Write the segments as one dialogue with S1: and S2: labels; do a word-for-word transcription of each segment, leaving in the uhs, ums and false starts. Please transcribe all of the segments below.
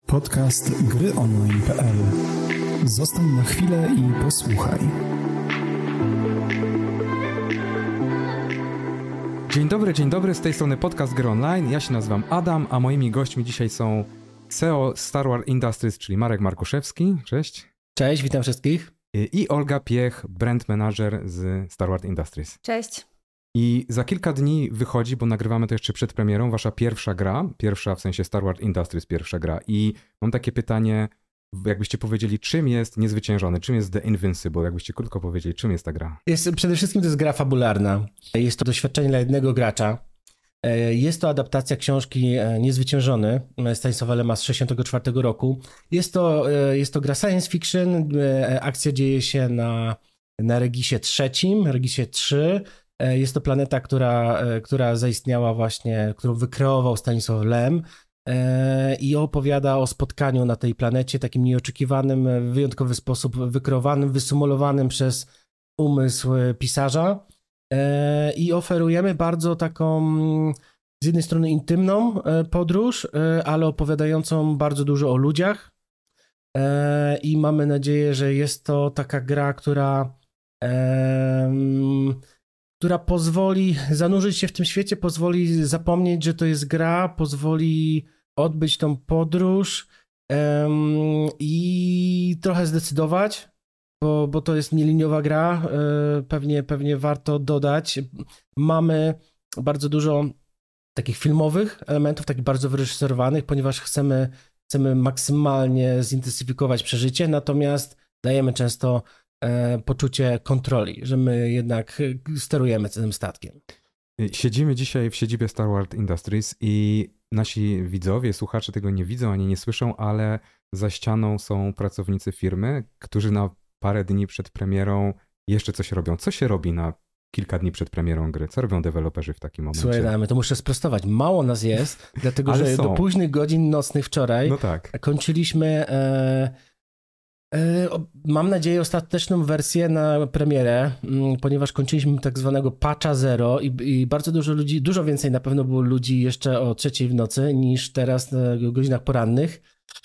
S1: Podcast gryonline kropka p l. Zostań na chwilę i posłuchaj.
S2: Dzień dobry, dzień dobry, z tej strony Podcast Gry Online. Ja się nazywam Adam, a moimi gośćmi dzisiaj są C E O Star Wars Industries, czyli Marek Markuszewski. Cześć.
S3: Cześć, witam wszystkich.
S2: I Olga Piech, brand manager z Star Wars Industries.
S4: Cześć.
S2: I za kilka dni wychodzi, bo nagrywamy to jeszcze przed premierą, wasza pierwsza gra, pierwsza w sensie Star Wars Industries pierwsza gra. I mam takie pytanie, jakbyście powiedzieli, czym jest Niezwyciężony, czym jest The Invincible, jakbyście krótko powiedzieli, czym jest ta gra?
S3: Jest, przede wszystkim to jest gra fabularna. Jest to doświadczenie dla jednego gracza. Jest to adaptacja książki Niezwyciężony Stanisława Lema z sześćdziesiątego czwartego roku. Jest to, jest to gra science fiction, akcja dzieje się na, na Regisie trzecim, Regisie trzy. Jest to planeta, która, która zaistniała właśnie, którą wykreował Stanisław Lem i opowiada o spotkaniu na tej planecie, takim nieoczekiwanym, w wyjątkowy sposób wykreowanym, wysymulowanym przez umysł pisarza i oferujemy bardzo taką z jednej strony intymną podróż, ale opowiadającą bardzo dużo o ludziach i mamy nadzieję, że jest to taka gra, która która pozwoli zanurzyć się w tym świecie, pozwoli zapomnieć, że to jest gra, pozwoli odbyć tą podróż um, i trochę zdecydować, bo, bo to jest nieliniowa gra, e, pewnie, pewnie warto dodać. Mamy bardzo dużo takich filmowych elementów, takich bardzo wyreżyserowanych, ponieważ chcemy, chcemy maksymalnie zintensyfikować przeżycie, natomiast dajemy często poczucie kontroli, że my jednak sterujemy tym statkiem.
S2: Siedzimy dzisiaj w siedzibie Star Wars Industries i nasi widzowie, słuchacze tego nie widzą ani nie słyszą, ale za ścianą są pracownicy firmy, którzy na parę dni przed premierą jeszcze coś robią. Co się robi na kilka dni przed premierą gry? Co robią deweloperzy w takim momencie?
S3: Słuchaj, Damy, to muszę sprostować. Mało nas jest, dlatego że są. Do późnych godzin nocnych wczoraj
S2: no tak.
S3: kończyliśmy... E... Mam nadzieję ostateczną wersję na premierę, ponieważ kończyliśmy tak zwanego patcha zero i, i bardzo dużo ludzi, dużo więcej na pewno było ludzi jeszcze o trzeciej w nocy niż teraz w godzinach porannych.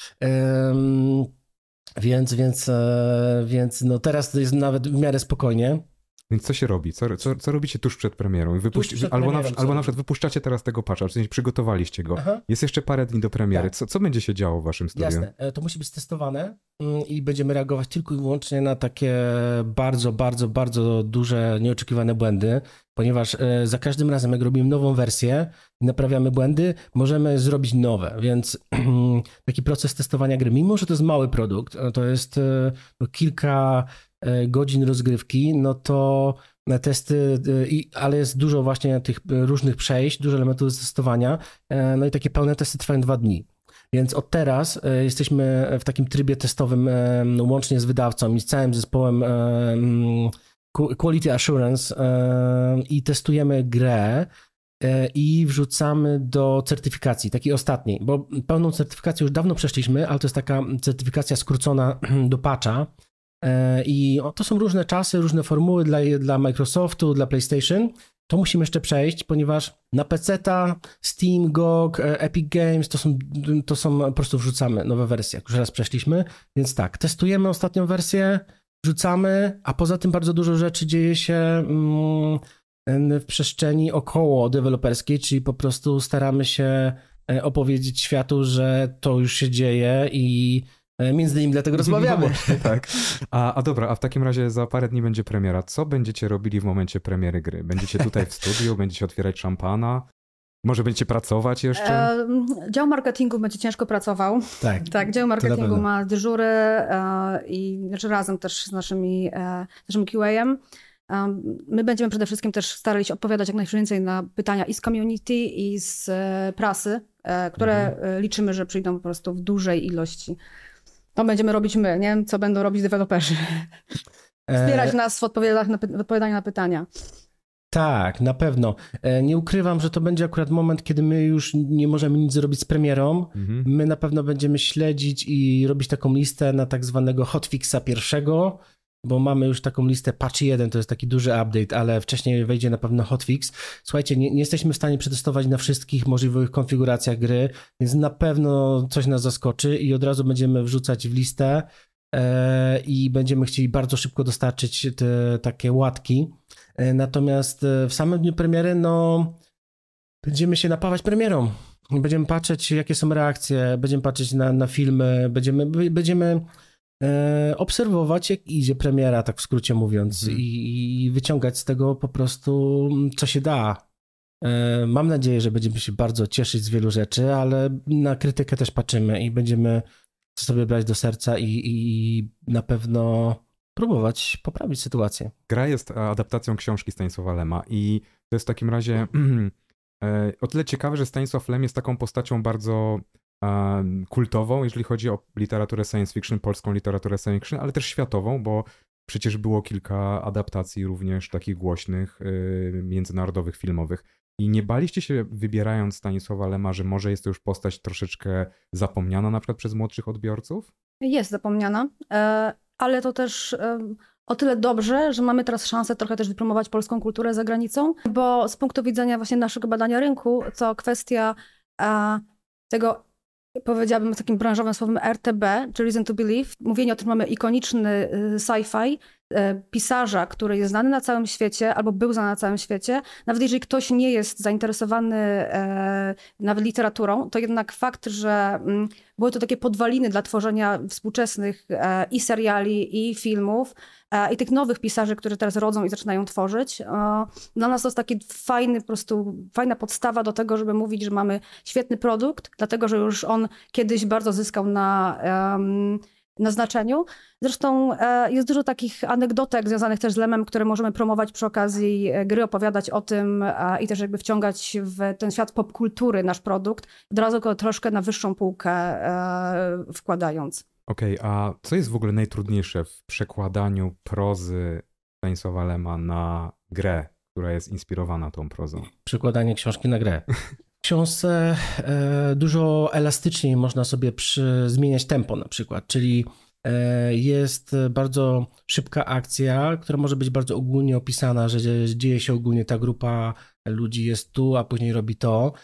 S3: Um, więc, więc, więc no teraz to jest nawet w miarę spokojnie.
S2: Więc co się robi? Co, co, co robicie tuż przed premierą? Wypuści... Przed albo, premierą na, albo na przykład wypuszczacie teraz tego patcha, czyli przygotowaliście go. Aha. Jest jeszcze parę dni do premiery. Tak. Co, co będzie się działo w waszym studiu?
S3: Jasne, to musi być testowane i będziemy reagować tylko i wyłącznie na takie bardzo, bardzo, bardzo duże, nieoczekiwane błędy, ponieważ za każdym razem, jak robimy nową wersję i naprawiamy błędy, możemy zrobić nowe, więc taki proces testowania gry, mimo że to jest mały produkt, to jest no, kilka godzin rozgrywki, no to testy, ale jest dużo właśnie tych różnych przejść, dużo elementów testowania, no i takie pełne testy trwają dwa dni. Więc od teraz jesteśmy w takim trybie testowym łącznie z wydawcą i z całym zespołem Quality Assurance i testujemy grę i wrzucamy do certyfikacji, takiej ostatniej, bo pełną certyfikację już dawno przeszliśmy, ale to jest taka certyfikacja skrócona do patcha. I to są różne czasy, różne formuły dla, dla Microsoftu, dla PlayStation. To musimy jeszcze przejść, ponieważ na peceta, Steam, G O G, Epic Games to są, to są po prostu wrzucamy nowe wersje, jak już raz przeszliśmy. Więc tak, testujemy ostatnią wersję, wrzucamy, a poza tym bardzo dużo rzeczy dzieje się mm, w przestrzeni około deweloperskiej, czyli po prostu staramy się opowiedzieć światu, że to już się dzieje i między innymi dlatego rozmawiamy.
S2: tak. A, a dobra, a w takim razie za parę dni będzie premiera. Co będziecie robili w momencie premiery gry? Będziecie tutaj w studiu, będziecie otwierać szampana? Może będziecie pracować jeszcze? E,
S4: dział marketingu będzie ciężko pracował. Tak, tak dział marketingu ma dyżury e, i znaczy razem też z naszymi, e, naszym Q A em. E, my będziemy przede wszystkim też starali się odpowiadać jak najwięcej na pytania i z community, i z e, prasy, e, które mhm. liczymy, że przyjdą po prostu w dużej ilości. To będziemy robić my, nie wiem, co będą robić deweloperzy. Wspierać nas w odpowiadaniu na, w odpowiadaniu na pytania.
S3: Tak, na pewno. Nie ukrywam, że to będzie akurat moment, kiedy my już nie możemy nic zrobić z premierą. Mhm. My na pewno będziemy śledzić i robić taką listę na tak zwanego hotfixa pierwszego, bo mamy już taką listę patch jeden, to jest taki duży update, ale wcześniej wejdzie na pewno hotfix. Słuchajcie, nie, nie jesteśmy w stanie przetestować na wszystkich możliwych konfiguracjach gry, więc na pewno coś nas zaskoczy i od razu będziemy wrzucać w listę e, i będziemy chcieli bardzo szybko dostarczyć te takie łatki. E, natomiast w samym dniu premiery, no będziemy się napawać premierą. Będziemy patrzeć, jakie są reakcje, będziemy patrzeć na, na filmy, będziemy, będziemy e, obserwować, jak idzie premiera, tak w skrócie mówiąc, mm. i, i wyciągać z tego po prostu, co się da. E, mam nadzieję, że będziemy się bardzo cieszyć z wielu rzeczy, ale na krytykę też patrzymy i będziemy to sobie brać do serca i, i na pewno próbować poprawić sytuację.
S2: Gra jest adaptacją książki Stanisława Lema i to jest w takim razie o tyle ciekawe, że Stanisław Lem jest taką postacią bardzo um, kultową, jeżeli chodzi o literaturę science fiction, polską literaturę science fiction, ale też światową, bo przecież było kilka adaptacji również takich głośnych, yy, międzynarodowych, filmowych. I nie baliście się, wybierając Stanisława Lema, że może jest to już postać troszeczkę zapomniana na przykład przez młodszych odbiorców?
S4: Jest zapomniana, ale to też o tyle dobrze, że mamy teraz szansę trochę też wypromować polską kulturę za granicą, bo z punktu widzenia właśnie naszego badania rynku, to kwestia tego, powiedziałabym takim branżowym słowem R T B, czyli Reason to Believe, mówienie o tym, mamy ikoniczny sci-fi, pisarza, który jest znany na całym świecie albo był znany na całym świecie. Nawet jeżeli ktoś nie jest zainteresowany e, nawet literaturą, to jednak fakt, że m, były to takie podwaliny dla tworzenia współczesnych e, i seriali, i filmów, e, i tych nowych pisarzy, którzy teraz rodzą i zaczynają tworzyć. E, dla nas to jest taki fajny, po prostu fajna podstawa do tego, żeby mówić, że mamy świetny produkt, dlatego, że już on kiedyś bardzo zyskał na e, na znaczeniu. Zresztą e, jest dużo takich anegdotek związanych też z Lemem, które możemy promować przy okazji gry, opowiadać o tym e, i też jakby wciągać w ten świat popkultury nasz produkt, od razu go troszkę na wyższą półkę e, wkładając.
S2: Okej, okay, a co jest w ogóle najtrudniejsze w przekładaniu prozy Stanisława Lema na grę, która jest inspirowana tą prozą?
S3: Przekładanie książki na grę. W książce e, dużo elastyczniej można sobie przy, zmieniać tempo na przykład, czyli e, jest bardzo szybka akcja, która może być bardzo ogólnie opisana, że dzieje się ogólnie, ta grupa ludzi jest tu, a później robi to,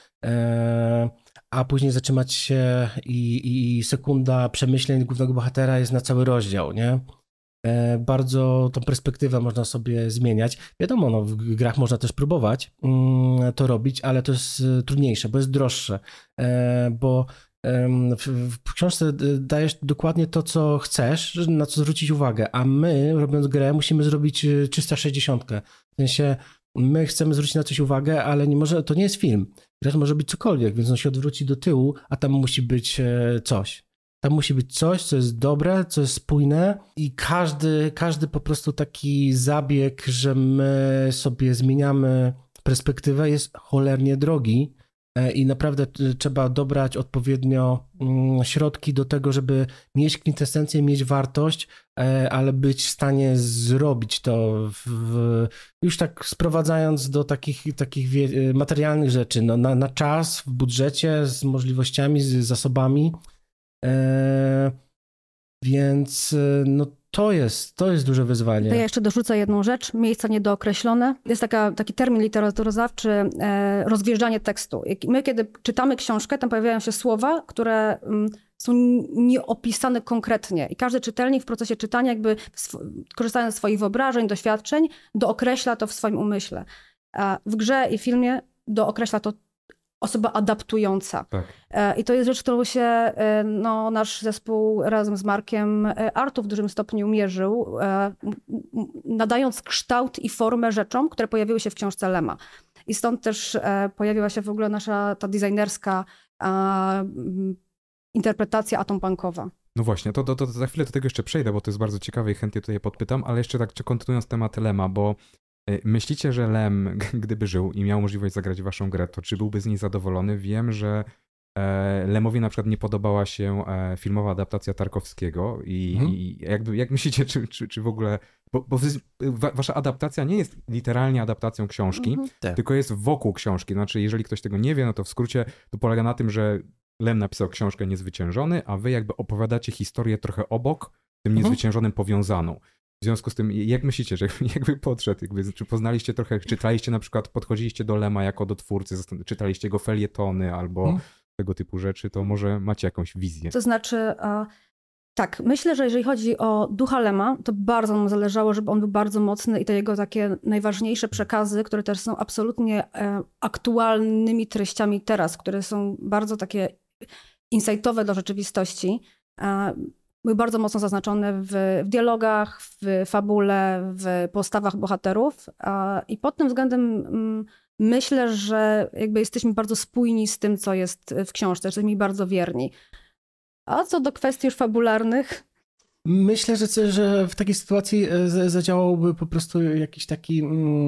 S3: e, a później zatrzymać się i, i sekunda przemyśleń głównego bohatera jest na cały rozdział, nie? Bardzo tą perspektywę można sobie zmieniać. Wiadomo, no, w grach można też próbować mm, to robić, ale to jest trudniejsze, bo jest droższe, e, bo e, w, w książce dajesz dokładnie to, co chcesz, na co zwrócić uwagę, a my, robiąc grę, musimy zrobić trzysta sześćdziesiąt. W sensie my chcemy zwrócić na coś uwagę, ale nie może, to nie jest film. Gra może być cokolwiek, więc on się odwróci do tyłu, a tam musi być coś. Tam musi być coś, co jest dobre, co jest spójne i każdy, każdy po prostu taki zabieg, że my sobie zmieniamy perspektywę, jest cholernie drogi i naprawdę trzeba dobrać odpowiednio środki do tego, żeby mieć kwintesencję, mieć wartość, ale być w stanie zrobić to w, już tak sprowadzając do takich, takich materialnych rzeczy, no, na, na czas, w budżecie, z możliwościami, z zasobami. Eee, więc no to jest, to jest duże wyzwanie.
S4: To ja jeszcze dorzucę jedną rzecz, miejsca niedookreślone. Jest taka, taki termin literaturoznawczy, e, rozwjeżdżanie tekstu. My kiedy czytamy książkę, tam pojawiają się słowa, które m, są nieopisane konkretnie i każdy czytelnik w procesie czytania jakby sw- korzystając ze swoich wyobrażeń, doświadczeń, dookreśla to w swoim umyśle. A w grze i filmie dookreśla to osoba adaptująca. Tak. I to jest rzecz, którą się no, nasz zespół razem z Markiem Artu w dużym stopniu mierzył, nadając kształt i formę rzeczom, które pojawiły się w książce Lema. I stąd też pojawiła się w ogóle nasza ta designerska interpretacja atompunkowa.
S2: No właśnie, to, to, to za chwilę do tego jeszcze przejdę, bo to jest bardzo ciekawe i chętnie tutaj podpytam, ale jeszcze tak kontynuując temat Lema, bo myślicie, że Lem, gdyby żył i miał możliwość zagrać waszą grę, to czy byłby z niej zadowolony? Wiem, że Lemowi na przykład nie podobała się filmowa adaptacja Tarkowskiego i, mhm. i jakby, jak myślicie, czy, czy, czy w ogóle... Bo, bo wasza adaptacja nie jest literalnie adaptacją książki, mhm. tylko jest wokół książki. Znaczy, jeżeli ktoś tego nie wie, no to w skrócie to polega na tym, że Lem napisał książkę Niezwyciężony, a wy jakby opowiadacie historię trochę obok, tym Niezwyciężonym powiązaną. W związku z tym, jak myślicie, że jakby podszedł, jakby, czy poznaliście trochę, czytaliście na przykład, podchodziliście do Lema jako do twórcy, czytaliście jego felietony albo hmm. tego typu rzeczy, to może macie jakąś wizję.
S4: To znaczy, tak, myślę, że jeżeli chodzi o ducha Lema, to bardzo nam zależało, żeby on był bardzo mocny i te jego takie najważniejsze przekazy, które też są absolutnie aktualnymi treściami teraz, które są bardzo takie insightowe do rzeczywistości, były bardzo mocno zaznaczone w, w dialogach, w fabule, w postawach bohaterów i pod tym względem myślę, że jakby jesteśmy bardzo spójni z tym, co jest w książce, jesteśmy bardzo wierni. A co do kwestii już fabularnych?
S3: Myślę, że, że w takiej sytuacji zadziałałby po prostu jakiś taki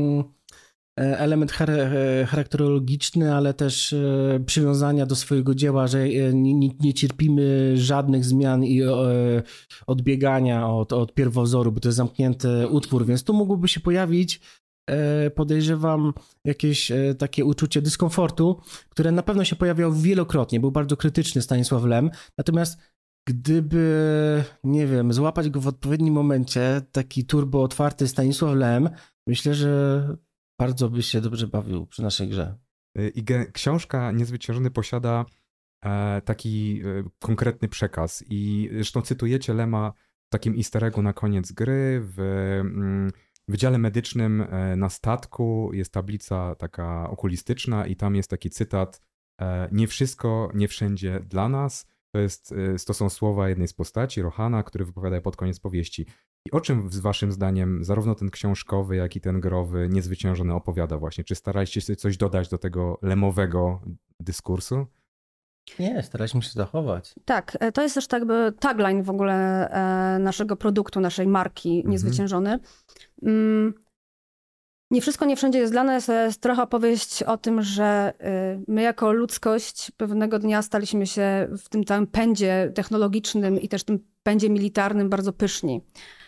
S3: element charakterologiczny, ale też przywiązania do swojego dzieła, że nie, nie cierpimy żadnych zmian i odbiegania od, od pierwowzoru, bo to jest zamknięty utwór, więc tu mógłby się pojawić, podejrzewam, jakieś takie uczucie dyskomfortu, które na pewno się pojawiało wielokrotnie. Był bardzo krytyczny Stanisław Lem, natomiast gdyby, nie wiem, złapać go w odpowiednim momencie, taki turbo otwarty Stanisław Lem, myślę, że bardzo by się dobrze bawił przy naszej grze.
S2: I książka Niezwyciężony posiada taki konkretny przekaz i zresztą cytujecie Lema w takim easter eggu na koniec gry. W wydziale medycznym na statku jest tablica taka okulistyczna i tam jest taki cytat: nie wszystko, nie wszędzie dla nas. To, jest, to są słowa jednej z postaci, Rohana, który wypowiada pod koniec powieści. I o czym waszym zdaniem zarówno ten książkowy, jak i ten growy Niezwyciężony opowiada właśnie? Czy staraliście się coś dodać do tego lemowego dyskursu?
S3: Nie, staraliśmy się zachować.
S4: Tak, to jest też tak jakby tagline w ogóle naszego produktu, naszej marki Niezwyciężony. Mhm. Nie wszystko, nie wszędzie jest dla nas. Jest trochę opowieść o tym, że my jako ludzkość pewnego dnia staliśmy się w tym całym pędzie technologicznym i też tym pędzie militarnym bardzo pyszni.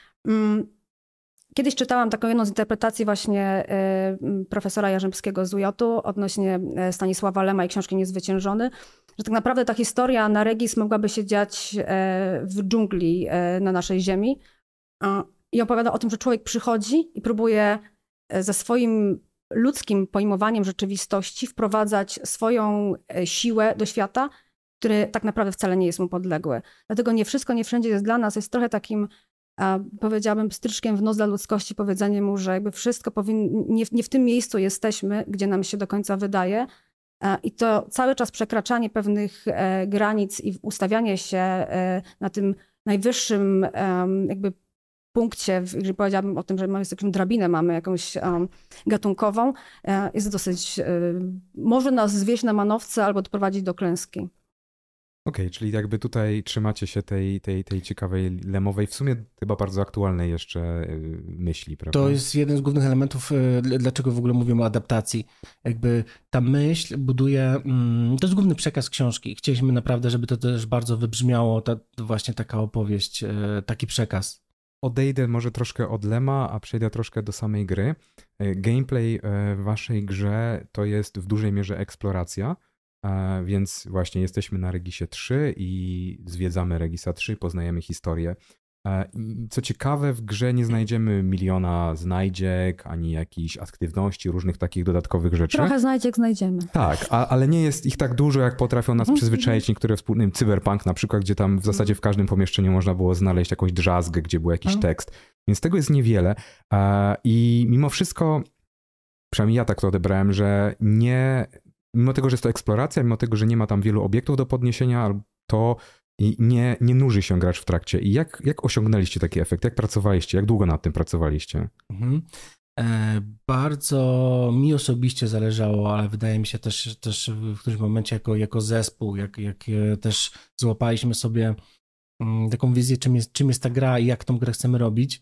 S4: Kiedyś czytałam taką jedną z interpretacji właśnie profesora Jarzębskiego z U J u odnośnie Stanisława Lema i książki Niezwyciężony, że tak naprawdę ta historia na Regis mogłaby się dziać w dżungli na naszej ziemi i opowiada o tym, że człowiek przychodzi i próbuje ze swoim ludzkim pojmowaniem rzeczywistości wprowadzać swoją siłę do świata, który tak naprawdę wcale nie jest mu podległy. Dlatego nie wszystko, nie wszędzie jest dla nas. Jest trochę takim, powiedziałabym, stryczkiem w nos dla ludzkości, powiedzenie mu, że jakby wszystko powinno, nie, nie w tym miejscu jesteśmy, gdzie nam się do końca wydaje. I to cały czas przekraczanie pewnych granic i ustawianie się na tym najwyższym jakby punkcie, jeżeli powiedziałabym o tym, że mamy jakąś drabinę, mamy jakąś um, gatunkową, jest dosyć, um, może nas zwieść na manowce albo doprowadzić do klęski.
S2: Okej, okay, czyli jakby tutaj trzymacie się tej, tej, tej ciekawej lemowej, w sumie chyba bardzo aktualnej jeszcze myśli, prawda?
S3: To jest jeden z głównych elementów, dlaczego w ogóle mówimy o adaptacji. Jakby ta myśl buduje, to jest główny przekaz książki. Chcieliśmy naprawdę, żeby to też bardzo wybrzmiało, ta, właśnie taka opowieść, taki przekaz.
S2: Odejdę może troszkę od Lema, a przejdę troszkę do samej gry. Gameplay w waszej grze to jest w dużej mierze eksploracja, więc właśnie jesteśmy na Regisie trzy i zwiedzamy Regisa trzy, poznajemy historię. Co ciekawe, w grze nie znajdziemy miliona znajdziek, ani jakichś aktywności, różnych takich dodatkowych rzeczy.
S4: Trochę znajdziek znajdziemy.
S2: Tak, a, ale nie jest ich tak dużo, jak potrafią nas przyzwyczaić niektóre wspólne, Cyberpunk na przykład, gdzie tam w zasadzie w każdym pomieszczeniu można było znaleźć jakąś drzazgę, gdzie był jakiś tekst. Więc tego jest niewiele. I mimo wszystko, przynajmniej ja tak to odebrałem, że nie, mimo tego, że jest to eksploracja, mimo tego, że nie ma tam wielu obiektów do podniesienia, to i nie, nie nuży się gracz w trakcie. I jak, jak osiągnęliście taki efekt? Jak pracowaliście? Jak długo nad tym pracowaliście?
S3: Mhm. E, bardzo mi osobiście zależało, ale wydaje mi się też, też w którymś momencie jako, jako zespół, jak, jak też złapaliśmy sobie m, taką wizję, czym jest, czym jest ta gra i jak tą grę chcemy robić.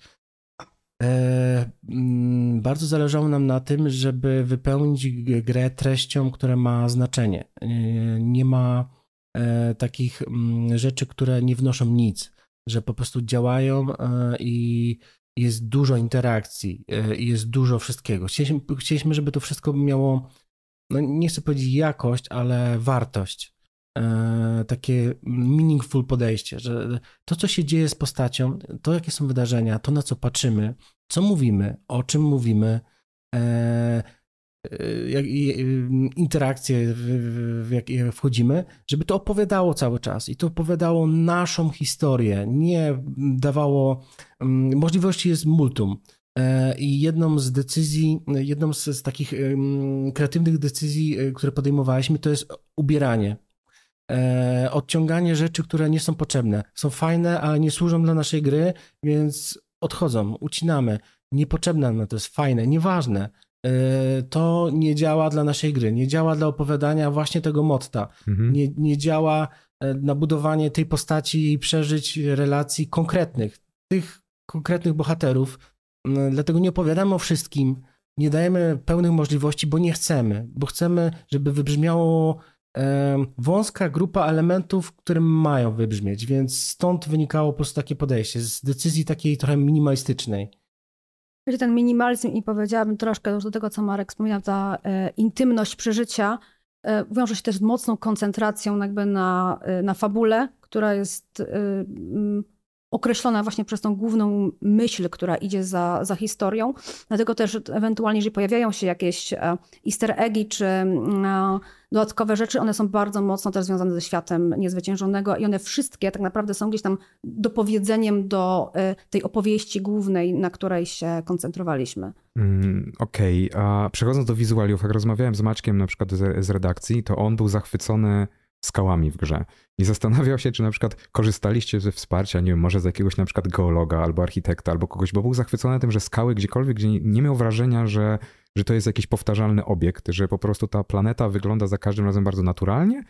S3: E, m, bardzo zależało nam na tym, żeby wypełnić grę treścią, która ma znaczenie. E, nie ma E, takich m, rzeczy, które nie wnoszą nic, że po prostu działają e, i jest dużo interakcji e, i jest dużo wszystkiego. Chcieliśmy, chcieliśmy, żeby to wszystko miało, no nie chcę powiedzieć jakość, ale wartość. e, takie meaningful podejście, że to, co się dzieje z postacią, to, jakie są wydarzenia, to, na co patrzymy, co mówimy, o czym mówimy, e, jak, interakcje, w, w jakie wchodzimy, żeby to opowiadało cały czas i to opowiadało naszą historię, nie dawało, możliwości jest multum. I jedną z decyzji, jedną z, z takich kreatywnych decyzji, które podejmowaliśmy, to jest ubieranie. Odciąganie rzeczy, które nie są potrzebne. Są fajne, ale nie służą dla naszej gry, więc odchodzą, ucinamy. Niepotrzebne nam to jest fajne, nieważne. To nie działa dla naszej gry, nie działa dla opowiadania właśnie tego motta, mhm. nie, nie działa na budowanie tej postaci i przeżyć relacji konkretnych, tych konkretnych bohaterów, dlatego nie opowiadamy o wszystkim, nie dajemy pełnych możliwości, bo nie chcemy, bo chcemy, żeby wybrzmiało wąska grupa elementów, które mają wybrzmieć, więc stąd wynikało po prostu takie podejście, z decyzji takiej trochę minimalistycznej.
S4: Ten minimalizm i powiedziałabym troszkę do tego, co Marek wspominał, ta e, intymność przeżycia e, wiąże się też z mocną koncentracją jakby na, e, na fabule, która jest e, m, określona właśnie przez tą główną myśl, która idzie za, za historią. Dlatego też ewentualnie, jeżeli pojawiają się jakieś e, easter eggi czy e, dodatkowe rzeczy, one są bardzo mocno też związane ze światem niezwyciężonego i one wszystkie tak naprawdę są gdzieś tam dopowiedzeniem do tej opowieści głównej, na której się koncentrowaliśmy.
S2: Mm, Okej, okay. A przechodząc do wizualiów, jak rozmawiałem z Maćkiem na przykład z, z redakcji, to on był zachwycony skałami w grze i zastanawiał się, czy na przykład korzystaliście ze wsparcia, nie wiem, może z jakiegoś na przykład geologa albo architekta albo kogoś, bo był zachwycony tym, że skały gdziekolwiek, gdzie nie, nie miał wrażenia, że że to jest jakiś powtarzalny obiekt, że po prostu ta planeta wygląda za każdym razem bardzo naturalnie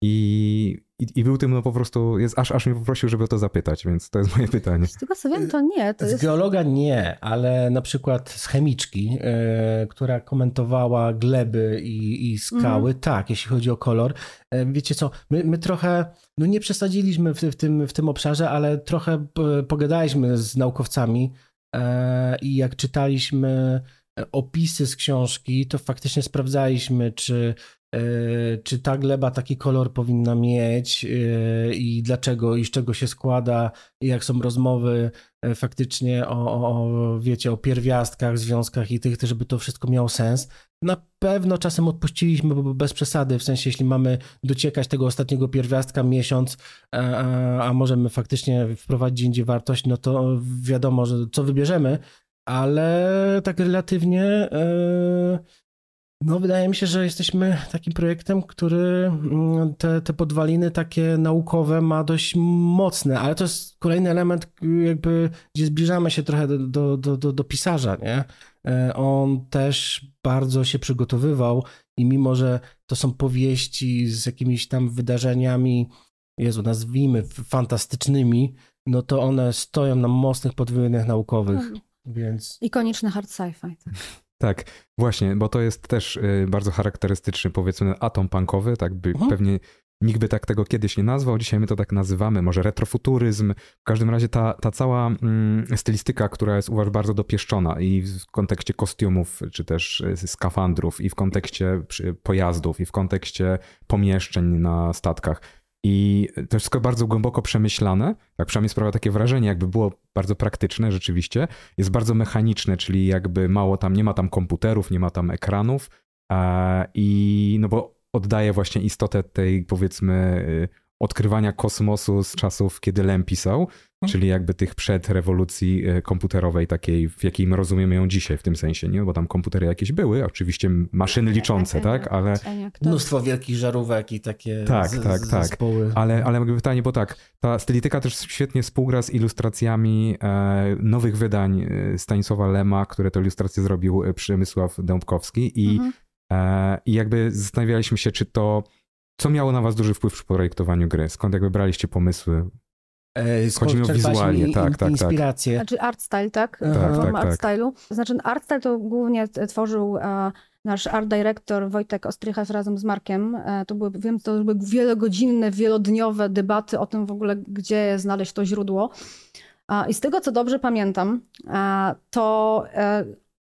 S2: i, i, i był tym no po prostu, jest, aż, aż mnie poprosił, żeby o to zapytać, więc to jest moje pytanie.
S4: Z tego co wiem, to nie. To
S3: z
S4: jest...
S3: geologa nie, ale na przykład z chemiczki, yy, która komentowała gleby i, i skały, mm. tak, jeśli chodzi o kolor. Yy, wiecie co, my, my trochę, no nie przesadziliśmy w, w, tym, w tym obszarze, ale trochę pogadaliśmy z naukowcami yy, i jak czytaliśmy opisy z książki, to faktycznie sprawdzaliśmy, czy, yy, czy ta gleba taki kolor powinna mieć yy, i dlaczego i z czego się składa i jak są rozmowy yy, faktycznie o, o, wiecie, o pierwiastkach, związkach i tych, żeby to wszystko miało sens. Na pewno czasem odpuściliśmy, bo bez przesady, w sensie jeśli mamy dociekać tego ostatniego pierwiastka miesiąc, a, a, a możemy faktycznie wprowadzić indziej wartość, no to wiadomo, że co wybierzemy, ale tak relatywnie no wydaje mi się, że jesteśmy takim projektem, który te, te podwaliny takie naukowe ma dość mocne, ale to jest kolejny element jakby, gdzie zbliżamy się trochę do, do, do, do pisarza, nie? On też bardzo się przygotowywał i mimo, że to są powieści z jakimiś tam wydarzeniami, Jezu, nazwijmy fantastycznymi, no to one stoją na mocnych podwójnych naukowych. Mhm. Więc...
S4: Ikoniczny hard sci-fi. Tak.
S2: Tak, właśnie, bo to jest też bardzo charakterystyczny, powiedzmy, atom punkowy, tak by mhm. pewnie nikt by tak tego kiedyś nie nazwał, dzisiaj my to tak nazywamy, może retrofuturyzm. W każdym razie ta, ta cała mm, stylistyka, która jest uważam bardzo dopieszczona i w kontekście kostiumów, czy też skafandrów, i w kontekście pojazdów, i w kontekście pomieszczeń na statkach. I to wszystko bardzo głęboko przemyślane, tak przynajmniej sprawia takie wrażenie, jakby było bardzo praktyczne rzeczywiście. Jest bardzo mechaniczne, czyli jakby mało tam, nie ma tam komputerów, nie ma tam ekranów i no bo oddaje właśnie istotę tej, powiedzmy, odkrywania kosmosu z czasów, kiedy Lem pisał, hmm. czyli jakby tych przed rewolucji komputerowej takiej, w jakiej my rozumiemy ją dzisiaj w tym sensie, nie? Bo tam komputery jakieś były, oczywiście maszyny liczące, tak? Ale
S3: mnóstwo wielkich żarówek i takie
S2: tak,
S3: z,
S2: tak,
S3: z,
S2: tak.
S3: zespoły.
S2: Ale, ale jakby pytanie, bo tak, ta stylistyka też świetnie współgra z ilustracjami e, nowych wydań Stanisława Lema, które to ilustracje zrobił Przemysław Dębkowski i, mhm. e, i jakby zastanawialiśmy się, czy to co miało na was duży wpływ przy projektowaniu gry? Skąd jakby braliście pomysły? Chodzi mi o wizualnie, tak, tak,
S3: inspiracje.
S2: tak.
S4: Znaczy art style, tak?
S2: tak, tak
S4: art
S2: tak.
S4: stylu. Znaczy art style to głównie tworzył e, nasz art director Wojtek Ostrychas razem z Markiem. E, to były, wiem, to były wielogodzinne, wielodniowe debaty o tym w ogóle, gdzie znaleźć to źródło. E, I z tego, co dobrze pamiętam, e, to e,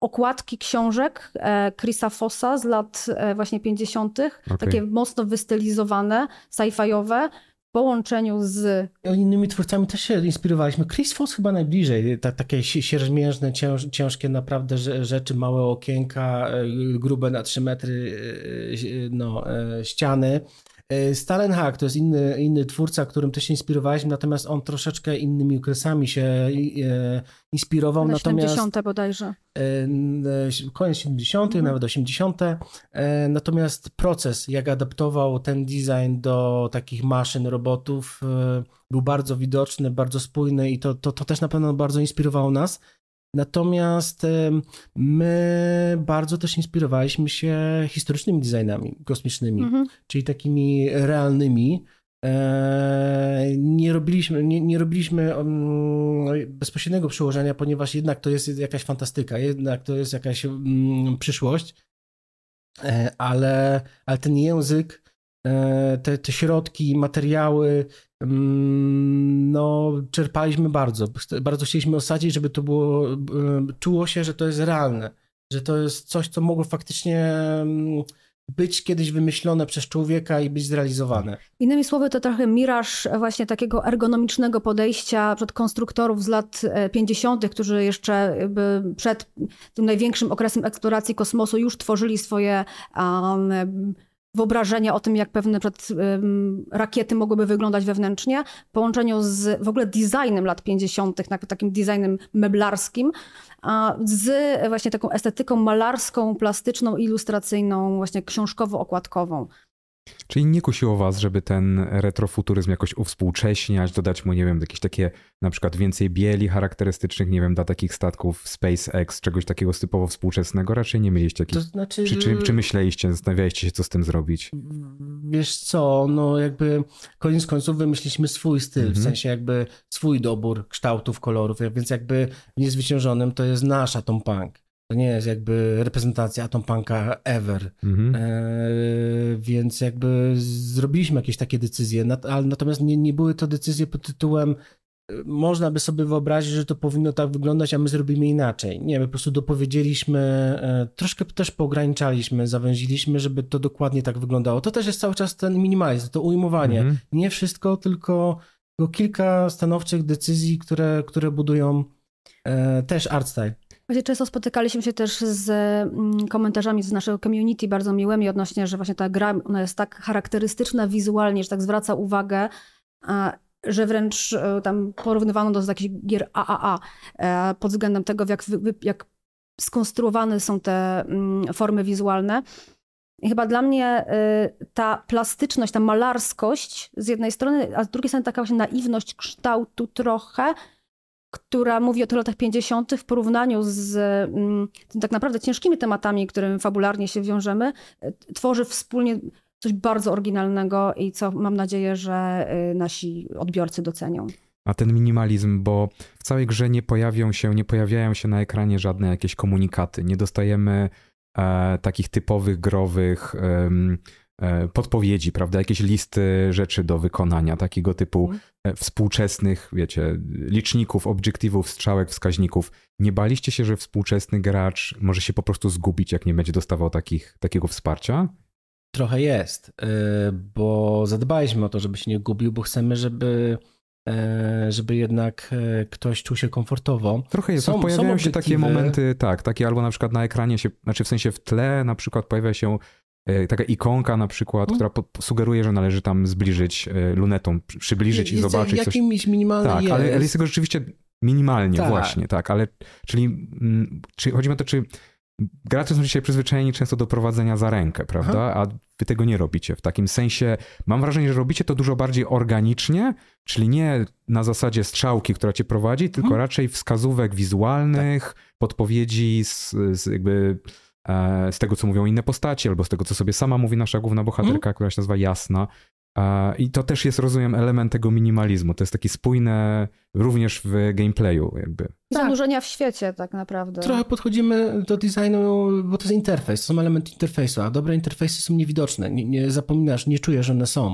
S4: okładki książek e, Chrisa Fossa z lat e, właśnie pięćdziesiątych.
S2: Okay.
S4: Takie mocno wystylizowane, sci-fiowe. W połączeniu z...
S3: Innymi twórcami też się inspirowaliśmy. Chris Foss chyba najbliżej. Ta, takie siermiężne, cięż, ciężkie naprawdę rzeczy, małe okienka, grube na trzy metry no, ściany. Stalenhag to jest inny, inny twórca, którym też się inspirowaliśmy, natomiast on troszeczkę innymi okresami się e, inspirował.
S4: Na
S3: natomiast
S4: siedemdziesiąte bodajże.
S3: E, koniec siedemdziesiątych, mhm. nawet osiemdziesiąte. E, natomiast proces, jak adaptował ten design do takich maszyn, robotów, e, był bardzo widoczny, bardzo spójny i to, to, to też na pewno bardzo inspirowało nas. Natomiast my bardzo też inspirowaliśmy się historycznymi designami kosmicznymi, mhm. czyli takimi realnymi. Nie robiliśmy, nie, nie robiliśmy bezpośredniego przełożenia, ponieważ jednak to jest jakaś fantastyka, jednak to jest jakaś przyszłość, ale, ale ten język, te, te środki, materiały, no czerpaliśmy bardzo. Bardzo chcieliśmy osadzić, żeby to było, czuło się, że to jest realne, że to jest coś, co mogło faktycznie być kiedyś wymyślone przez człowieka i być zrealizowane.
S4: Innymi słowy, to trochę miraż właśnie takiego ergonomicznego podejścia przed konstruktorów z lat pięćdziesiątych, którzy jeszcze przed tym największym okresem eksploracji kosmosu już tworzyli swoje um, wyobrażenia o tym, jak pewne przed, um, rakiety mogłyby wyglądać wewnętrznie, w połączeniu z w ogóle designem lat pięćdziesiątych, takim designem meblarskim, a z właśnie taką estetyką malarską, plastyczną, ilustracyjną, właśnie książkowo-okładkową.
S2: Czyli nie kusiło was, żeby ten retrofuturyzm jakoś uwspółcześniać, dodać mu, nie wiem, jakieś takie na przykład więcej bieli charakterystycznych, nie wiem, dla takich statków SpaceX, czegoś takiego typowo współczesnego? Raczej nie mieliście jakichś... To znaczy, czy, czy, czy myśleliście, zastanawialiście się, co z tym zrobić?
S3: Wiesz co, no jakby koniec końców wymyśliliśmy swój styl, mhm. w sensie jakby swój dobór kształtów, kolorów, więc jakby w Niezwyciężonym to jest nasz Atom Punk. To nie jest jakby reprezentacja Atom Punka ever, mhm. e, więc jakby zrobiliśmy jakieś takie decyzje, nat, ale natomiast nie, nie były to decyzje pod tytułem można by sobie wyobrazić, że to powinno tak wyglądać, a my zrobimy inaczej. Nie, my po prostu dopowiedzieliśmy, e, troszkę też poograniczaliśmy, zawęziliśmy, żeby to dokładnie tak wyglądało. To też jest cały czas ten minimalizm, to ujmowanie. Mhm. Nie wszystko, tylko, tylko kilka stanowczych decyzji, które, które budują e, też art style.
S4: Właśnie często spotykaliśmy się też z komentarzami z naszego community bardzo miłymi odnośnie, że właśnie ta gra ona jest tak charakterystyczna wizualnie, że tak zwraca uwagę, że wręcz tam porównywano do takich gier A A A pod względem tego, jak, jak skonstruowane są te formy wizualne. I chyba dla mnie ta plastyczność, ta malarskość z jednej strony, a z drugiej strony taka właśnie naiwność kształtu trochę, która mówi o tych latach pięćdziesiątych w porównaniu z mm, tym tak naprawdę ciężkimi tematami, którymi fabularnie się wiążemy, tworzy wspólnie coś bardzo oryginalnego i co mam nadzieję, że nasi odbiorcy docenią.
S2: A ten minimalizm, bo w całej grze nie pojawią się, nie pojawiają się na ekranie żadne jakieś komunikaty, nie dostajemy e, takich typowych growych e, podpowiedzi, prawda, jakieś listy rzeczy do wykonania, takiego typu mm. współczesnych, wiecie, liczników, obiektywów, strzałek, wskaźników. Nie baliście się, że współczesny gracz może się po prostu zgubić, jak nie będzie dostawał takich, takiego wsparcia?
S3: Trochę jest, bo zadbaliśmy o to, żeby się nie gubił, bo chcemy, żeby żeby jednak ktoś czuł się komfortowo.
S2: Trochę jest, są, pojawiają są się takie momenty, tak, takie albo na przykład na ekranie się, znaczy w sensie w tle na przykład pojawia się taka ikonka na przykład, mm. która po, sugeruje, że należy tam zbliżyć lunetą, przybliżyć jest, i zobaczyć coś.
S3: Jakimś minimalnym
S2: tak,
S3: jest.
S2: Ale, ale jest tego rzeczywiście minimalnie tak. właśnie, tak, ale czyli czy, chodzi mi o to, czy gracze są dzisiaj przyzwyczajeni często do prowadzenia za rękę, prawda, Aha. a wy tego nie robicie. W takim sensie mam wrażenie, że robicie to dużo bardziej organicznie, czyli nie na zasadzie strzałki, która cię prowadzi, tylko hmm. raczej wskazówek wizualnych, tak. podpowiedzi z, z jakby z tego, co mówią inne postaci, albo z tego, co sobie sama mówi nasza główna bohaterka, mm. która się nazywa Jasna. I to też jest, rozumiem, element tego minimalizmu. To jest takie spójne również w gameplayu jakby.
S4: Zanurzenia w świecie tak naprawdę.
S3: Trochę podchodzimy do designu, bo to jest interfejs, to są elementy interfejsu, a dobre interfejsy są niewidoczne. Nie, nie zapominasz, nie czujesz, że one są.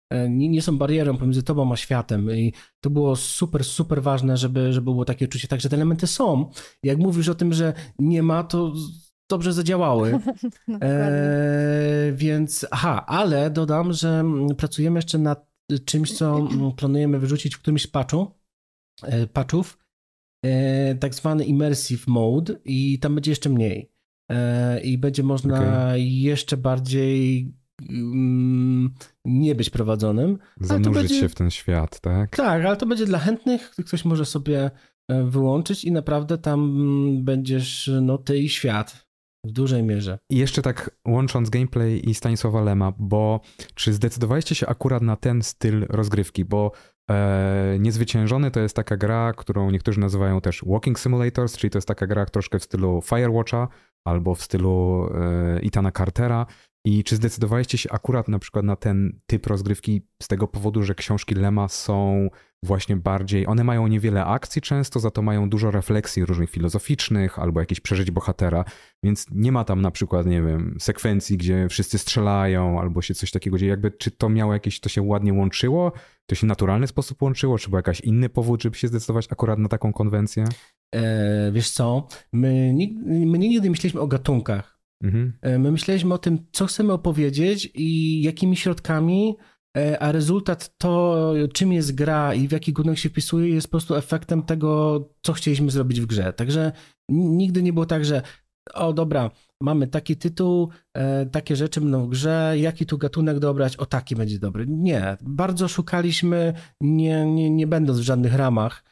S3: nie, nie są barierą pomiędzy tobą a światem i to było super, super ważne, żeby, żeby było takie uczucie. Także te elementy są. Jak mówisz o tym, że nie ma, to dobrze zadziałały.
S4: No,
S3: e, więc, aha, ale dodam, że pracujemy jeszcze nad czymś, co planujemy wyrzucić w którymś z patchu, e, patchów, e, tak zwany immersive mode i tam będzie jeszcze mniej. E, I będzie można okay. jeszcze bardziej mm, nie być prowadzonym.
S2: Zanurzyć
S3: będzie,
S2: się w ten świat, tak?
S3: Tak, ale to będzie dla chętnych, ktoś może sobie wyłączyć i naprawdę tam będziesz, no ty i świat. W dużej mierze.
S2: I jeszcze tak łącząc gameplay i Stanisława Lema, bo czy zdecydowaliście się akurat na ten styl rozgrywki, bo e, Niezwyciężony to jest taka gra, którą niektórzy nazywają też Walking Simulators, czyli to jest taka gra troszkę w stylu Firewatcha albo w stylu e, Ethana Cartera. I czy zdecydowaliście się akurat na przykład na ten typ rozgrywki z tego powodu, że książki Lema są właśnie bardziej, one mają niewiele akcji często, za to mają dużo refleksji różnych filozoficznych albo jakichś przeżyć bohatera, więc nie ma tam na przykład, nie wiem, sekwencji, gdzie wszyscy strzelają albo się coś takiego dzieje. Jakby czy to miało jakieś, to się ładnie łączyło, to się w naturalny sposób łączyło, czy był jakiś inny powód, żeby się zdecydować akurat na taką konwencję?
S3: E, wiesz co, my, my nigdy myśleliśmy o gatunkach. Mhm. My myśleliśmy o tym, co chcemy opowiedzieć i jakimi środkami, a rezultat to, czym jest gra i w jaki gatunek się wpisuje, jest po prostu efektem tego, co chcieliśmy zrobić w grze. Także nigdy nie było tak, że o dobra, mamy taki tytuł, e, takie rzeczy będą w grze, jaki tu gatunek dobrać, o taki będzie dobry. Nie, bardzo szukaliśmy, nie, nie, nie będąc w żadnych ramach.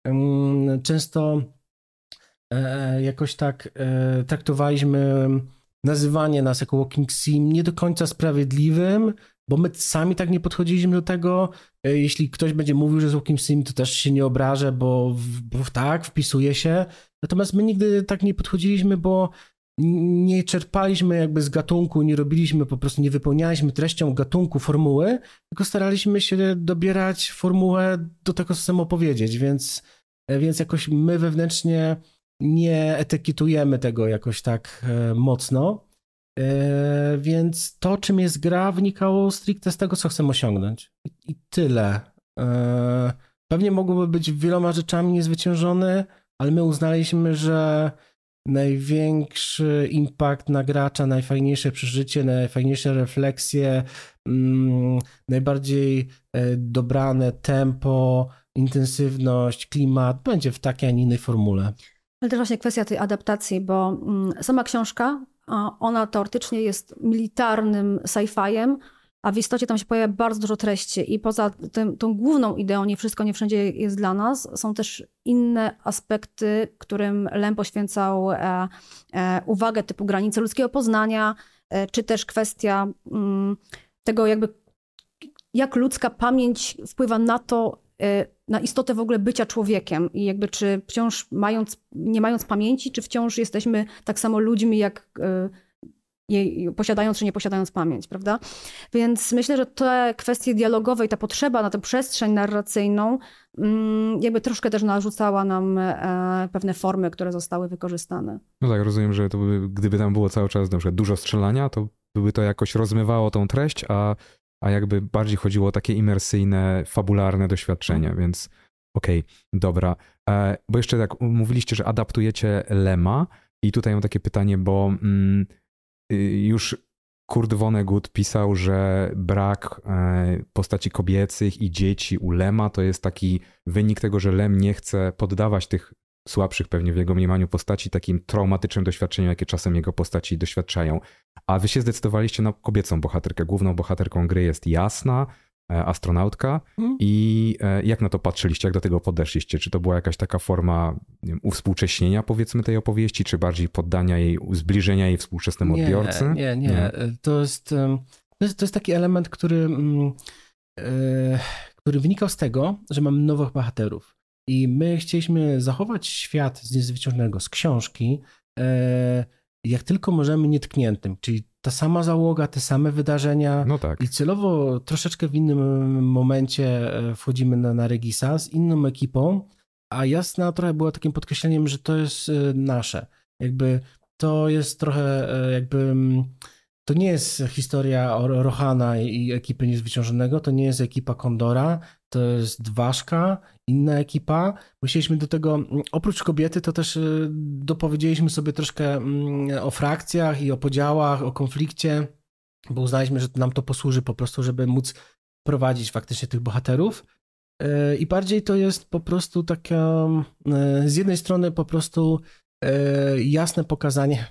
S3: Często e, jakoś tak e, traktowaliśmy nazywanie nas jako Walking Sim nie do końca sprawiedliwym, bo my sami tak nie podchodziliśmy do tego. Jeśli ktoś będzie mówił, że jest Walking Sim, to też się nie obrażę, bo, bo tak, wpisuje się. Natomiast my nigdy tak nie podchodziliśmy, bo nie czerpaliśmy jakby z gatunku, nie robiliśmy, po prostu nie wypełnialiśmy treścią gatunku formuły, tylko staraliśmy się dobierać formułę do tego, co chcemy opowiedzieć, więc, więc jakoś my wewnętrznie nie etykietujemy tego jakoś tak mocno, więc to, czym jest gra, wynikało stricte z tego, co chcemy osiągnąć. I, i tyle. Pewnie mogłoby być wieloma rzeczami niezwyciężony, ale my uznaliśmy, że największy impact na gracza, najfajniejsze przeżycie, najfajniejsze refleksje, najbardziej dobrane tempo, intensywność, klimat będzie w takiej, a nie innej formule.
S4: Ale też właśnie kwestia tej adaptacji, bo sama książka, ona teoretycznie jest militarnym sci-fiem, a w istocie tam się pojawia bardzo dużo treści i poza tym, tą główną ideą, nie wszystko, nie wszędzie jest dla nas, są też inne aspekty, którym Lem poświęcał e, e, uwagę, typu granice ludzkiego poznania, e, czy też kwestia m, tego jakby, jak ludzka pamięć wpływa na to, na istotę w ogóle bycia człowiekiem i jakby czy wciąż mając, nie mając pamięci, czy wciąż jesteśmy tak samo ludźmi, jak jej posiadając czy nie posiadając pamięć, prawda? Więc myślę, że te kwestie dialogowe i ta potrzeba na tę przestrzeń narracyjną jakby troszkę też narzucała nam pewne formy, które zostały wykorzystane.
S2: No tak, rozumiem, że to by, gdyby tam było cały czas na przykład dużo strzelania, to by to jakoś rozmywało tą treść, a a jakby bardziej chodziło o takie imersyjne, fabularne doświadczenia, mm. więc okej, okay, dobra. E, bo jeszcze tak mówiliście, że adaptujecie Lema i tutaj mam takie pytanie, bo mm, już Kurt Vonnegut pisał, że brak e, postaci kobiecych i dzieci u Lema to jest taki wynik tego, że Lem nie chce poddawać tych słabszych pewnie w jego mniemaniu postaci takim traumatycznym doświadczeniom, jakie czasem jego postaci doświadczają. A wy się zdecydowaliście na kobiecą bohaterkę. Główną bohaterką gry jest Jasna, astronautka. Mm. I jak na to patrzyliście, jak do tego podeszliście? Czy to była jakaś taka forma nie wiem, uwspółcześnienia powiedzmy tej opowieści, czy bardziej poddania jej, zbliżenia jej współczesnemu
S3: nie,
S2: odbiorcy?
S3: Nie, nie, nie. To jest, to jest, to jest taki element, który, który wynikał z tego, że mamy nowych bohaterów. I my chcieliśmy zachować świat z Niezwyciężonego, z książki, jak tylko możemy nietkniętym, czyli ta sama załoga, te same wydarzenia.
S2: No tak.
S3: I celowo troszeczkę w innym momencie wchodzimy na, na Regisa z inną ekipą, a Jasna trochę była takim podkreśleniem, że to jest nasze. Jakby to jest trochę jakby to nie jest historia o Rohana i ekipy Niezwyciężonego, to nie jest ekipa Kondora, to jest Ważka, inna ekipa. Musieliśmy do tego, oprócz kobiety, to też dopowiedzieliśmy sobie troszkę o frakcjach i o podziałach, o konflikcie, bo uznaliśmy, że nam to posłuży po prostu, żeby móc prowadzić faktycznie tych bohaterów. I bardziej to jest po prostu taka, z jednej strony po prostu jasne pokazanie,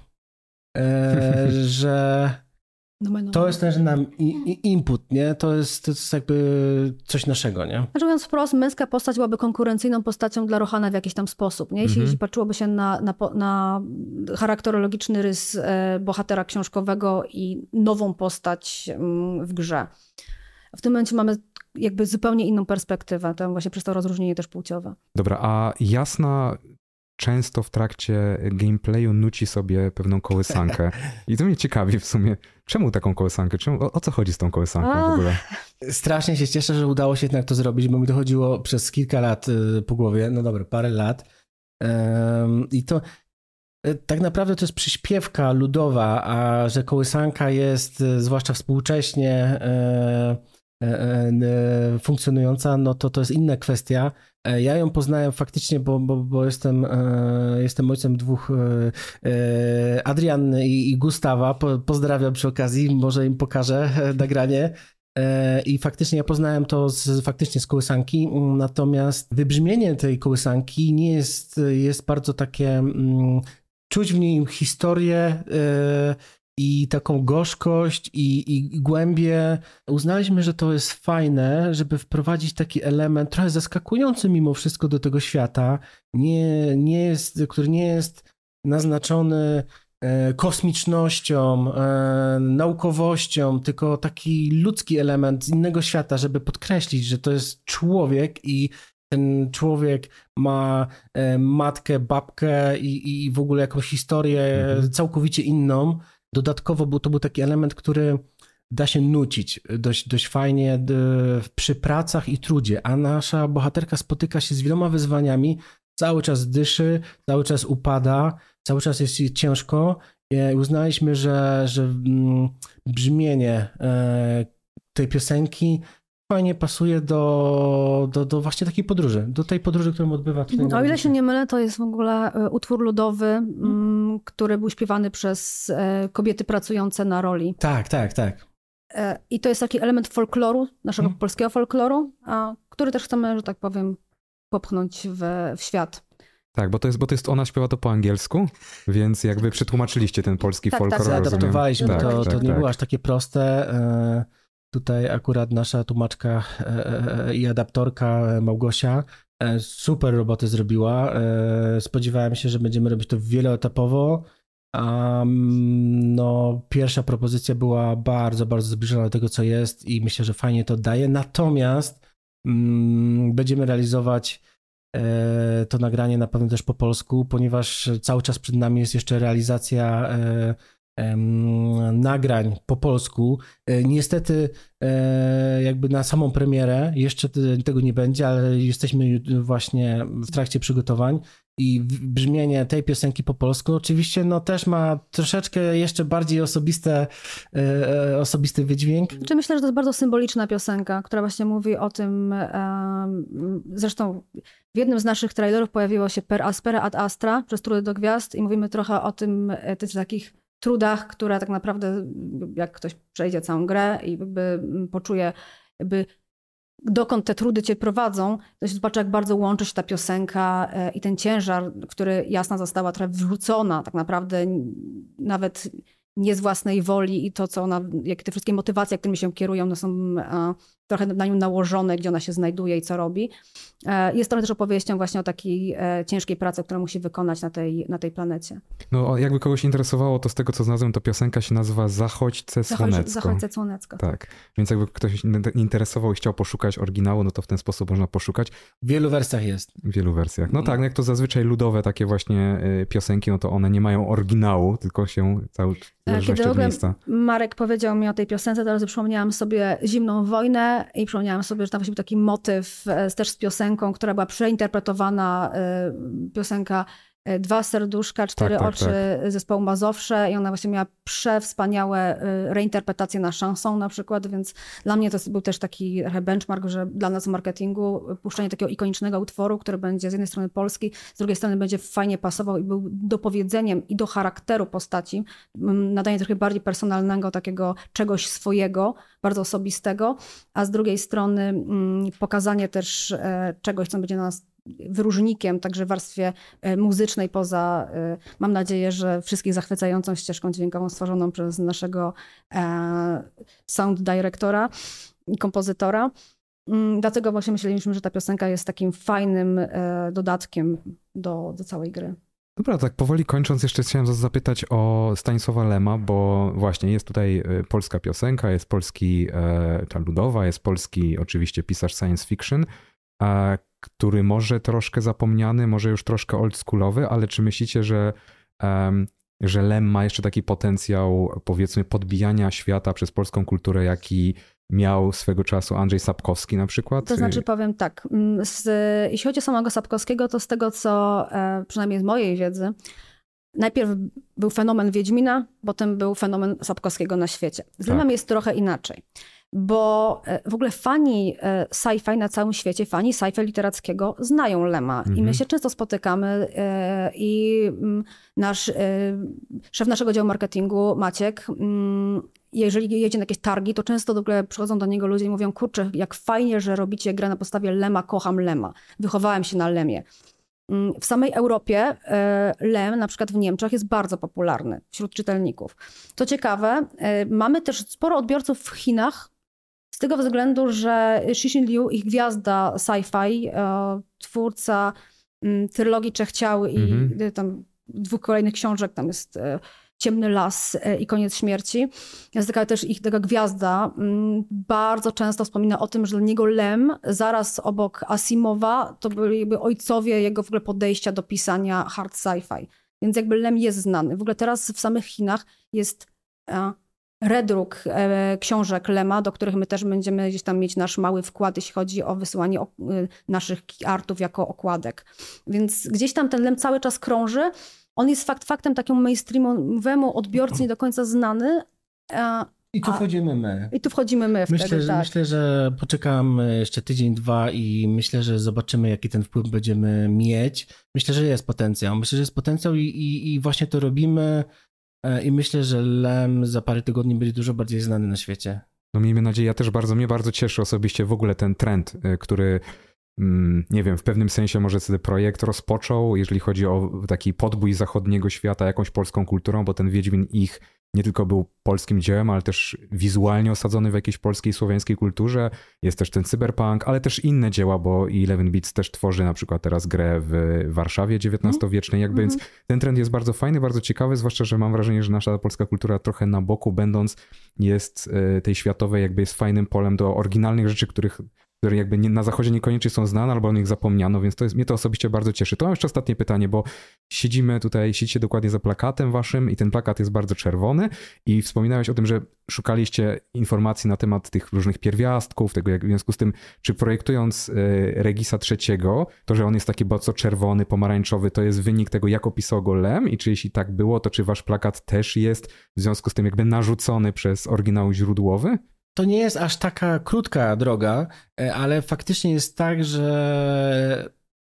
S3: że to jest też nam input, nie? To jest, to jest jakby coś naszego, nie?
S4: Znaczy mówiąc wprost, męska postać byłaby konkurencyjną postacią dla Rohana w jakiś tam sposób, nie? Jeśli, mm-hmm. jeśli patrzyłoby się na, na, na charakterologiczny rys bohatera książkowego i nową postać w grze. W tym momencie mamy jakby zupełnie inną perspektywę, tam właśnie przez to rozróżnienie też płciowe.
S2: Dobra, a Jasna często w trakcie gameplayu nuci sobie pewną kołysankę. I to mnie ciekawi w sumie, czemu taką kołysankę? Czemu, o, o co chodzi z tą kołysanką A. w ogóle?
S3: Strasznie się cieszę, że udało się jednak to zrobić, bo mi to chodziło przez kilka lat po głowie, no dobra, parę lat. Um, I to tak naprawdę to jest przyśpiewka ludowa, a że kołysanka jest, zwłaszcza współcześnie e, e, e, funkcjonująca, no to to jest inna kwestia. Ja ją poznałem faktycznie, bo, bo, bo jestem, e, jestem ojcem dwóch e, Adrianny i, i Gustawa. Po, pozdrawiam przy okazji, może im pokażę nagranie. E, I faktycznie ja poznałem to z, faktycznie z kołysanki, natomiast wybrzmienie tej kołysanki nie jest, jest bardzo takie... Mm, czuć w niej historię yy, i taką gorzkość i, i głębię. Uznaliśmy, że to jest fajne, żeby wprowadzić taki element trochę zaskakujący mimo wszystko do tego świata, nie, nie jest, który nie jest naznaczony yy, kosmicznością, yy, naukowością, tylko taki ludzki element z innego świata, żeby podkreślić, że to jest człowiek i ten człowiek ma e, matkę, babkę i, i w ogóle jakąś historię mhm. całkowicie inną. Dodatkowo był, to był taki element, który da się nucić dość, dość fajnie d, przy pracach i trudzie, a nasza bohaterka spotyka się z wieloma wyzwaniami, cały czas dyszy, cały czas upada, cały czas jest jej ciężko. I uznaliśmy, że, że mm, brzmienie e, tej piosenki fajnie pasuje do, do, do właśnie takiej podróży, do tej podróży, którą odbywa tutaj.
S4: O ile się nie mylę, to jest w ogóle utwór ludowy, hmm. który był śpiewany przez kobiety pracujące na roli.
S3: Tak, tak, tak.
S4: I to jest taki element folkloru, naszego hmm. polskiego folkloru, który też chcemy, że tak powiem, popchnąć w, w świat.
S2: Tak, bo to jest, bo to jest, ona śpiewa to po angielsku, więc jakby przetłumaczyliście ten polski
S4: tak,
S2: folklor.
S4: Tak,
S3: zaadaptowaliśmy tak, to, tak, to nie tak. było aż takie proste. Tutaj akurat nasza tłumaczka i adaptorka Małgosia super roboty zrobiła. Spodziewałem się, że będziemy robić to wieloetapowo. No, pierwsza propozycja była bardzo, bardzo zbliżona do tego, co jest i myślę, że fajnie to daje. Natomiast będziemy realizować to nagranie na pewno też po polsku, ponieważ cały czas przed nami jest jeszcze realizacja nagrań po polsku. Niestety jakby na samą premierę jeszcze tego nie będzie, ale jesteśmy właśnie w trakcie przygotowań i brzmienie tej piosenki po polsku oczywiście no też ma troszeczkę jeszcze bardziej osobiste, osobisty wydźwięk.
S4: Czy myślę, że to jest bardzo symboliczna piosenka, która właśnie mówi o tym, zresztą w jednym z naszych trailerów pojawiło się Per aspera ad astra, przez trudy do gwiazd i mówimy trochę o tym, tych takich trudach, które tak naprawdę, jak ktoś przejdzie całą grę i jakby poczuje, jakby dokąd te trudy cię prowadzą, to się zobaczy, jak bardzo łączy się ta piosenka i ten ciężar, który Jasna została trochę wrzucona tak naprawdę nawet nie z własnej woli i to, co ona, jak te wszystkie motywacje, którymi się kierują, no są e, trochę na nią nałożone, gdzie ona się znajduje i co robi. E, jest trochę też opowieścią właśnie o takiej e, ciężkiej pracy, którą musi wykonać na tej, na tej planecie.
S2: No jakby kogoś interesowało, to z tego, co znalazłem, to piosenka się nazywa Zachodźce Słonecko.
S4: Zachodźce Słonecko.
S2: Tak, więc jakby ktoś interesował i chciał poszukać oryginału, no to w ten sposób można poszukać.
S3: W wielu wersjach jest.
S2: W wielu wersjach. No tak, no jak to zazwyczaj ludowe takie właśnie piosenki, no to one nie mają oryginału, tylko się cały
S4: Kiedy w ogóle Marek powiedział mi o tej piosence, teraz przypomniałam sobie Zimną wojnę i przypomniałam sobie, że tam właśnie był taki motyw też z piosenką, która była przeinterpretowana, piosenka Dwa serduszka, cztery tak, tak, oczy tak. zespołu Mazowsze i ona właśnie miała przewspaniałe reinterpretacje na chanson na przykład, więc dla mnie to był też taki benchmark, że dla nas w marketingu puszczenie takiego ikonicznego utworu, który będzie z jednej strony polski, z drugiej strony będzie fajnie pasował i był dopowiedzeniem i do charakteru postaci, nadanie trochę bardziej personalnego, takiego czegoś swojego, bardzo osobistego, a z drugiej strony pokazanie też czegoś, co będzie na nas wyróżnikiem, także w warstwie muzycznej poza, mam nadzieję, że wszystkich zachwycającą ścieżką dźwiękową stworzoną przez naszego sound directora i kompozytora. Dlatego właśnie myśleliśmy, że ta piosenka jest takim fajnym dodatkiem do, do całej gry.
S2: Dobra, tak powoli kończąc, jeszcze chciałem zapytać o Stanisława Lema, bo właśnie jest tutaj polska piosenka, jest polski, ta ludowa, jest polski oczywiście pisarz science fiction, który może troszkę zapomniany, może już troszkę oldschoolowy, ale czy myślicie, że, um, że Lem ma jeszcze taki potencjał, powiedzmy, podbijania świata przez polską kulturę, jaki miał swego czasu Andrzej Sapkowski na przykład?
S4: To znaczy powiem tak, z, jeśli chodzi o samego Sapkowskiego, to z tego, co przynajmniej z mojej wiedzy, najpierw był fenomen Wiedźmina, potem był fenomen Sapkowskiego na świecie. Z Lemem tak. jest trochę inaczej. Bo w ogóle fani sci-fi na całym świecie, fani sci-fi literackiego znają Lema. Mhm. I my się często spotykamy i nasz szef naszego działu marketingu, Maciek, jeżeli jedzie na jakieś targi, to często w ogóle przychodzą do niego ludzie i mówią, kurczę, jak fajnie, że robicie grę na podstawie Lema, kocham Lema. Wychowałem się na Lemie. W samej Europie Lem, na przykład w Niemczech, jest bardzo popularny wśród czytelników. Co ciekawe, mamy też sporo odbiorców w Chinach, z tego względu, że Cixin Liu, ich gwiazda sci-fi, twórca trylogii Trzech Ciał i mhm. tam dwóch kolejnych książek, tam jest Ciemny las i Koniec śmierci. Jest taka też ich taka gwiazda. Bardzo często wspomina o tym, że dla niego Lem, zaraz obok Asimowa, to byli jakby ojcowie jego w ogóle podejścia do pisania hard sci-fi. Więc jakby Lem jest znany. W ogóle teraz w samych Chinach jest redruk książek Lema, do których my też będziemy gdzieś tam mieć nasz mały wkład, jeśli chodzi o wysyłanie naszych artów jako okładek. Więc gdzieś tam ten Lem cały czas krąży. On jest fakt faktem takiemu mainstreamowemu odbiorcy nie do końca znany.
S3: I tu a, wchodzimy my.
S4: I tu wchodzimy my
S3: myślę,
S4: wtedy,
S3: że,
S4: tak.
S3: Myślę, że poczekam jeszcze tydzień, dwa i myślę, że zobaczymy, jaki ten wpływ będziemy mieć. Myślę, że jest potencjał. Myślę, że jest potencjał i, i, i właśnie to robimy i myślę, że Lem za parę tygodni będzie dużo bardziej znany na świecie.
S2: No miejmy nadzieję, ja też bardzo, mnie bardzo cieszy osobiście w ogóle ten trend, który nie wiem, w pewnym sensie może ten projekt rozpoczął, jeżeli chodzi o taki podbój zachodniego świata jakąś polską kulturą, bo ten Wiedźmin ich nie tylko był polskim dziełem, ale też wizualnie osadzony w jakiejś polskiej, słowiańskiej kulturze. Jest też ten cyberpunk, ale też inne dzieła, bo i Eleven Beats też tworzy na przykład teraz grę w Warszawie dziewiętnastowiecznej, jakby, mm-hmm. więc ten trend jest bardzo fajny, bardzo ciekawy, zwłaszcza, że mam wrażenie, że nasza polska kultura trochę na boku będąc jest tej światowej, jakby jest fajnym polem do oryginalnych rzeczy, których które jakby nie, na zachodzie niekoniecznie są znane, albo o nich zapomniano, więc to jest, mnie to osobiście bardzo cieszy. To mam jeszcze ostatnie pytanie, bo siedzimy tutaj, siedzicie dokładnie za plakatem waszym i ten plakat jest bardzo czerwony i wspominałeś o tym, że szukaliście informacji na temat tych różnych pierwiastków, tego jak w związku z tym, czy projektując Regisa trzeciego, to, że on jest taki bardzo czerwony, pomarańczowy, to jest wynik tego, jak opisał go Lem i czy jeśli tak było, to czy wasz plakat też jest w związku z tym jakby narzucony przez oryginał źródłowy?
S3: To nie jest aż taka krótka droga, ale faktycznie jest tak, że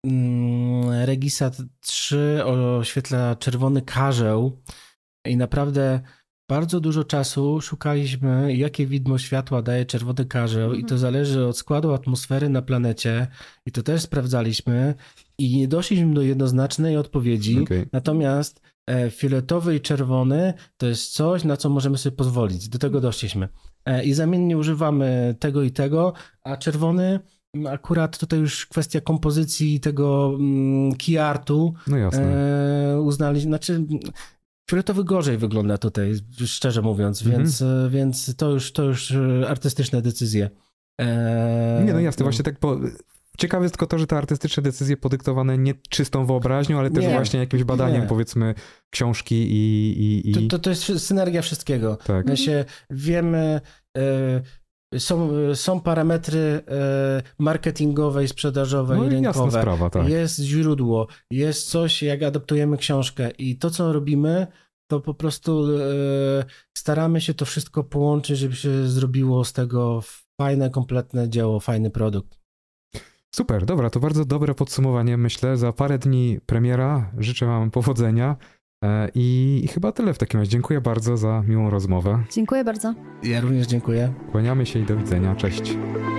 S3: Regisa trzy oświetla czerwony karzeł i naprawdę bardzo dużo czasu szukaliśmy, jakie widmo światła daje czerwony karzeł mhm. i to zależy od składu atmosfery na planecie i to też sprawdzaliśmy i nie doszliśmy do jednoznacznej odpowiedzi, okay. natomiast fioletowy i czerwony to jest coś, na co możemy sobie pozwolić, do tego doszliśmy. I zamiennie używamy tego i tego, a czerwony akurat tutaj już kwestia kompozycji tego key artu
S2: no jasne.
S3: uznali, znaczy fioletowy gorzej wygląda tutaj, szczerze mówiąc, mhm. więc, więc to już, to już artystyczne decyzje.
S2: Nie, no jasne, no. właśnie tak, bo ciekawe jest tylko to, że te artystyczne decyzje podyktowane nie czystą wyobraźnią, ale też nie. właśnie jakimś badaniem, nie. powiedzmy, książki i... i, i...
S3: To, to, to jest synergia wszystkiego.
S2: Tak.
S3: My się wiemy... Y Są, są parametry marketingowe i sprzedażowe
S2: no
S3: i rynkowe.
S2: Jasna sprawa, tak.
S3: Jest źródło, jest coś, jak adaptujemy książkę i to, co robimy, to po prostu staramy się to wszystko połączyć, żeby się zrobiło z tego fajne, kompletne dzieło, fajny produkt.
S2: Super, dobra, to bardzo dobre podsumowanie, myślę. Za parę dni premiera, życzę wam powodzenia i chyba tyle w takim razie. Dziękuję bardzo za miłą rozmowę.
S4: Dziękuję bardzo.
S3: Ja również dziękuję.
S2: Kłaniamy się i do widzenia, cześć.